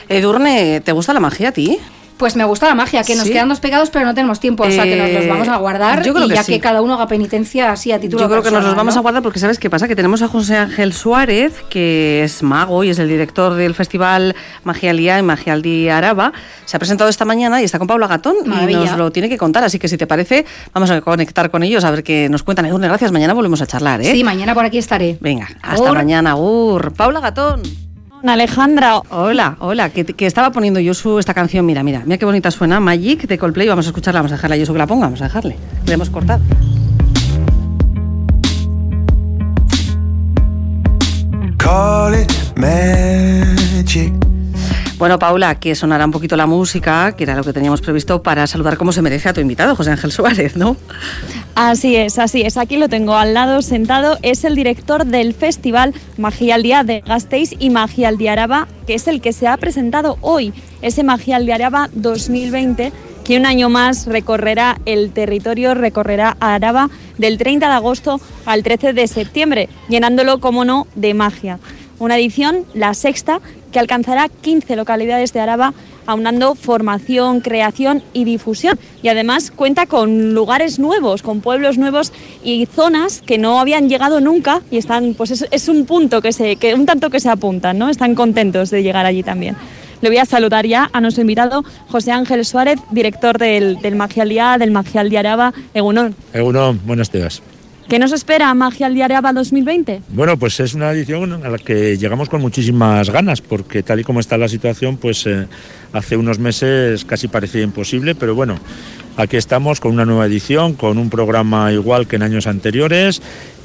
Edurne, ¿te gusta la magia a ti? Pues me gusta la magia, que nos quedan 2 pecados, pero no tenemos tiempo, o sea que nos los vamos a guardar. Yo creo y que ya sí. Que cada uno haga penitencia así a título personal. Yo creo personal, que nos los vamos a guardar porque ¿sabes qué pasa? Que tenemos a José Ángel Suárez, que es mago y es el director del festival Magialdía en Magialdía Araba. Se ha presentado esta mañana y está con Paula Gatón. Maravilla. Y nos lo tiene que contar, así que si te parece, vamos a conectar con ellos a ver qué nos cuentan. Edurne, gracias, mañana volvemos a charlar, ¿eh? Sí, mañana por aquí estaré. Venga, hasta mañana, agur. Paula Gatón. Alejandra. Hola, que estaba poniendo Yosu esta canción, mira qué bonita suena, Magic de Coldplay, vamos a escucharla, vamos a dejarle a Yosu que la ponga, vamos a dejarle, le hemos cortado. Call it magic. Bueno, Paula, que sonará un poquito la música, que era lo que teníamos previsto para saludar como se merece a tu invitado, José Ángel Suárez, ¿no? Así es. Aquí lo tengo al lado sentado. Es el director del festival Magialdía de Gasteiz y Magialdía Araba, que es el que se ha presentado hoy. Ese Magialdía Araba 2020, que un año más recorrerá el territorio, recorrerá a Araba del 30 de agosto al 13 de septiembre, llenándolo, como no, de magia. Una edición, la 6ª, que alcanzará 15 localidades de Araba, aunando formación, creación y difusión. Y además cuenta con lugares nuevos, con pueblos nuevos y zonas que no habían llegado nunca y están, pues es un punto que un tanto que se apuntan, ¿no? Están contentos de llegar allí también. Le voy a saludar ya a nuestro invitado, José Ángel Suárez, director del Magialdía, del Magialdía Araba. Egunon. Egunon, buenos días. ¿Qué nos espera Magialdía Araba 2020? Bueno, pues es una edición a la que llegamos con muchísimas ganas, porque tal y como está la situación, pues hace unos meses casi parecía imposible, pero bueno, aquí estamos con una nueva edición, con un programa igual que en años anteriores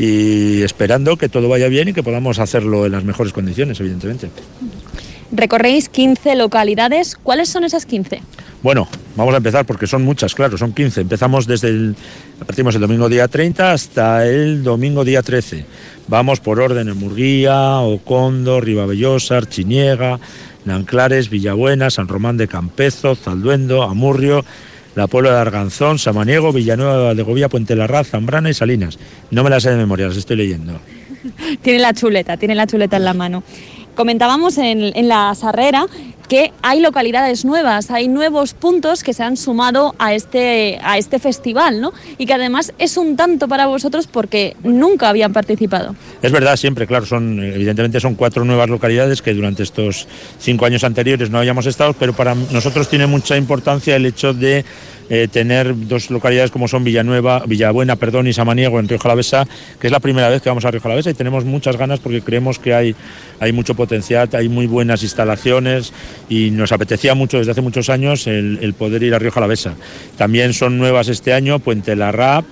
y esperando que todo vaya bien y que podamos hacerlo en las mejores condiciones, evidentemente. Recorréis 15 localidades. ¿Cuáles son esas 15? Bueno, vamos a empezar porque son muchas, claro, son 15. Empezamos partimos el domingo día 30 hasta el domingo día 13. Vamos por orden en Murguía, Ocondo, Ribavellosa, Archiniega, Nanclares, Villabuena, San Román de Campezo, Zalduendo, Amurrio, La Puebla de Arganzón, Samaniego, Villanueva de Valdegovía, Puente Larraz, Zambrana y Salinas. No me las sé de memoria, las estoy leyendo. Tiene la chuleta en la mano. Comentábamos en la sarrera que hay localidades nuevas, hay nuevos puntos que se han sumado a este festival, ¿no? Y que además es un tanto para vosotros porque nunca habían participado. Es verdad, siempre, claro, evidentemente son 4 nuevas localidades que durante estos 5 años anteriores no habíamos estado, pero para nosotros tiene mucha importancia el hecho de tener 2 localidades como son Villabuena y Samaniego en Rioja Alavesa, que es la primera vez que vamos a Rioja Alavesa y tenemos muchas ganas porque creemos que hay mucho potencial, hay muy buenas instalaciones y nos apetecía mucho desde hace muchos años el poder ir a Rioja Alavesa. También son nuevas este año Puente Larraz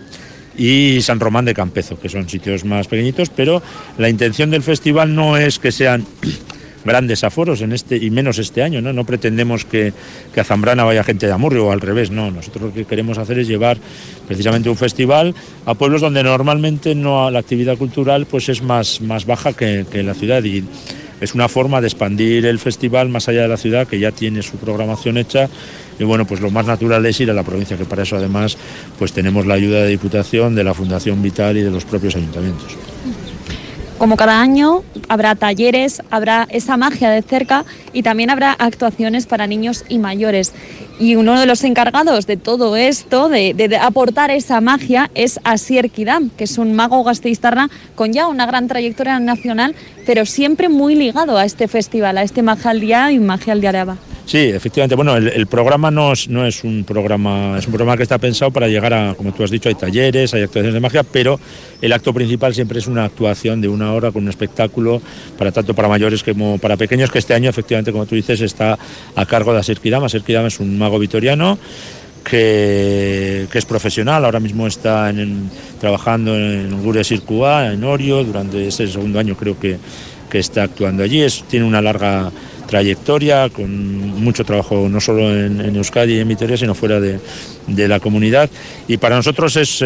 y San Román de Campezo, que son sitios más pequeñitos, pero la intención del festival no es que sean grandes aforos y menos este año, ¿no? No pretendemos que a Zambrana vaya gente de Amurrio o al revés, no. Nosotros lo que queremos hacer es llevar precisamente un festival a pueblos donde normalmente la actividad cultural pues es más baja que en la ciudad y es una forma de expandir el festival más allá de la ciudad que ya tiene su programación hecha y bueno, pues lo más natural es ir a la provincia, que para eso además pues tenemos la ayuda de Diputación, de la Fundación Vital y de los propios ayuntamientos. Como cada año, habrá talleres, habrá esa magia de cerca y también habrá actuaciones para niños y mayores. Y uno de los encargados de todo esto, de aportar esa magia, es Asier Kidam, que es un mago gasteiztarra con ya una gran trayectoria nacional, pero siempre muy ligado a este festival, a este Magialdía y Magialdía Araba. Sí, efectivamente. Bueno, el programa no es un programa, es un programa que está pensado para llegar a, como tú has dicho, hay talleres, hay actuaciones de magia, pero el acto principal siempre es una actuación de 1 hora con un espectáculo tanto para mayores como para pequeños, que este año, efectivamente, como tú dices, está a cargo de Asier Kidam. Asier Kidam es un mago vitoriano que es profesional, ahora mismo está trabajando en Gure Sirkua, en Orio, durante ese segundo año creo que está actuando allí. Tiene una larga trayectoria, con mucho trabajo no solo en Euskadi y en Vitoria, sino fuera de la comunidad. Y para nosotros es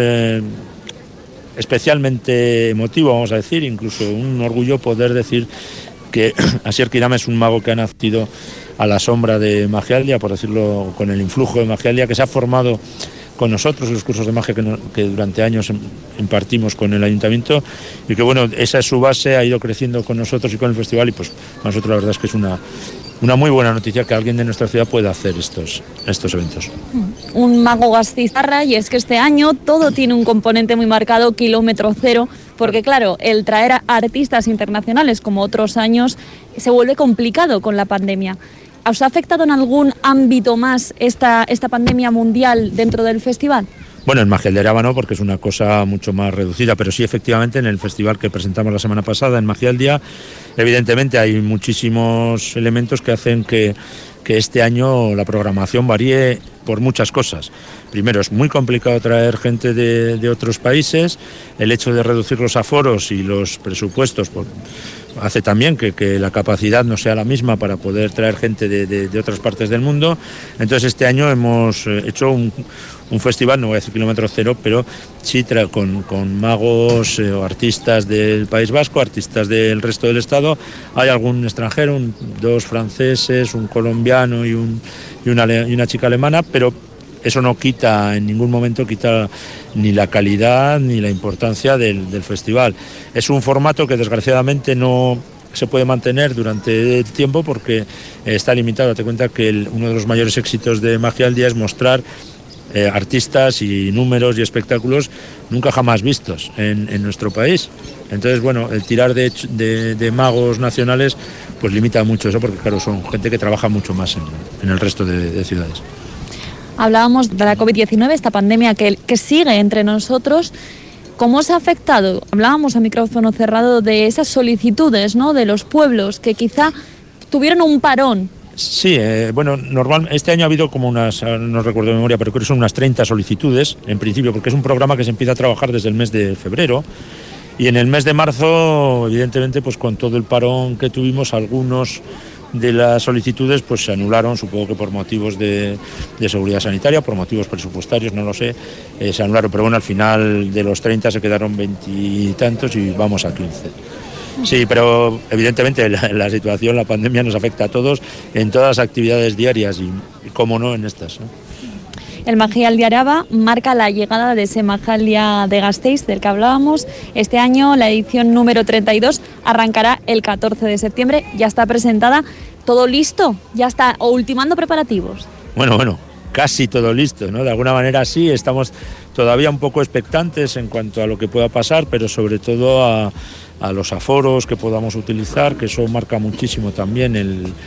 especialmente emotivo, vamos a decir, incluso un orgullo poder decir que Asier Kidam es un mago que ha nacido a la sombra de Magialdía, por decirlo, con el influjo de Magialdía, que se ha formado con nosotros en los cursos de magia que durante años impartimos con el ayuntamiento y que bueno, esa es su base, ha ido creciendo con nosotros y con el festival y pues para nosotros la verdad es que es una una muy buena noticia que alguien de nuestra ciudad pueda hacer estos eventos. Un mago gasteiztarra, y es que este año todo tiene un componente muy marcado, kilómetro cero, porque claro, el traer a artistas internacionales como otros años se vuelve complicado con la pandemia. ¿Os ha afectado en algún ámbito más esta pandemia mundial dentro del festival? Bueno, en Magia el Día Araba no, porque es una cosa mucho más reducida, pero sí, efectivamente, en el festival que presentamos la semana pasada, en Magia el Día, evidentemente hay muchísimos elementos que hacen que este año la programación varíe por muchas cosas. Primero, es muy complicado traer gente de otros países, el hecho de reducir los aforos y los presupuestos hace también que la capacidad no sea la misma para poder traer gente de otras partes del mundo. Entonces este año hemos hecho un festival, no voy a decir kilómetro cero, pero sí con magos o artistas del País Vasco, artistas del resto del estado. Hay algún extranjero, 2 franceses, un colombiano y una chica alemana, pero eso no quita, en ningún momento quita ni la calidad ni la importancia del festival. Es un formato que desgraciadamente no se puede mantener durante el tiempo porque está limitado. Date cuenta que uno de los mayores éxitos de Magia al Día es mostrar artistas y números y espectáculos nunca jamás vistos en nuestro país. Entonces, bueno, el tirar de magos nacionales pues limita mucho eso, porque claro, son gente que trabaja mucho más en el resto de ciudades. Hablábamos de la COVID-19, esta pandemia que sigue entre nosotros. ¿Cómo os ha afectado? Hablábamos a micrófono cerrado de esas solicitudes, ¿no?, de los pueblos que quizá tuvieron un parón. Sí, bueno, este año ha habido como no recuerdo de memoria, pero creo que son unas 30 solicitudes, en principio, porque es un programa que se empieza a trabajar desde el mes de febrero. Y en el mes de marzo, evidentemente, pues con todo el parón que tuvimos, algunos de las solicitudes pues se anularon, supongo que por motivos de seguridad sanitaria, por motivos presupuestarios, no lo sé, se anularon, pero bueno, al final de los 30 se quedaron 20 y tantos y vamos a 15. Sí, pero evidentemente la situación, la pandemia nos afecta a todos en todas las actividades diarias y cómo no en estas, ¿no? El Magia al Día Araba marca la llegada de ese Magia al Día de Gasteiz del que hablábamos. Este año la edición número 32 arrancará el 14 de septiembre. Ya está presentada, todo listo, ya está ultimando preparativos. Bueno, casi todo listo, ¿no? De alguna manera sí, estamos todavía un poco expectantes en cuanto a lo que pueda pasar, pero sobre todo a los aforos que podamos utilizar, que eso marca muchísimo también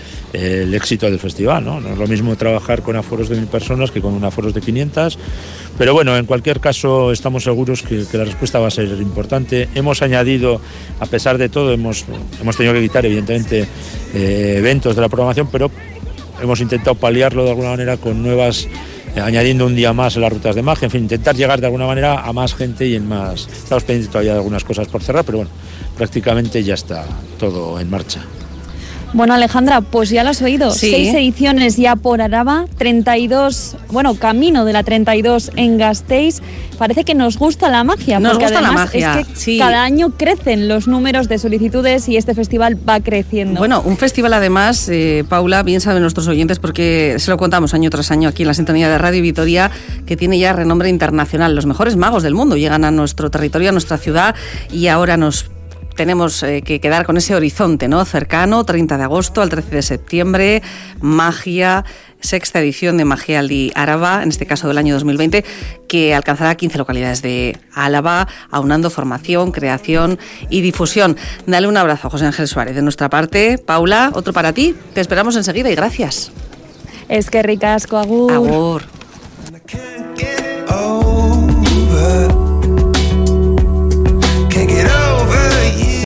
el éxito del festival, ¿no? No es lo mismo trabajar con aforos de 1.000 personas que con aforos de 500, pero bueno, en cualquier caso estamos seguros que la respuesta va a ser importante. Hemos añadido, a pesar de todo, hemos tenido que quitar evidentemente eventos de la programación, pero hemos intentado paliarlo de alguna manera con nuevas, añadiendo un día más en las rutas de magia, en fin, intentar llegar de alguna manera a más gente y en más. Estamos pendientes todavía de algunas cosas por cerrar, pero bueno, prácticamente ya está todo en marcha. Bueno, Alejandra, pues ya lo has oído, sí. 6 ediciones ya por Araba, 32, camino de la 32 en Gasteiz. Parece que nos gusta la magia, nos porque gusta además la magia, es que sí. Cada año crecen los números de solicitudes y este festival va creciendo. Bueno, un festival además, Paula, bien saben nuestros oyentes, porque se lo contamos año tras año aquí en la sintonía de Radio Vitoria, que tiene ya renombre internacional. Los mejores magos del mundo llegan a nuestro territorio, a nuestra ciudad, y ahora tenemos que quedar con ese horizonte, ¿no?, cercano, 30 de agosto al 13 de septiembre, Magia, 6ª edición de Magia al Día Araba, en este caso del año 2020, que alcanzará 15 localidades de Álava, aunando formación, creación y difusión. Dale un abrazo a José Ángel Suárez. De nuestra parte, Paula, otro para ti. Te esperamos enseguida y gracias. Es que ricasco, agur. Agur.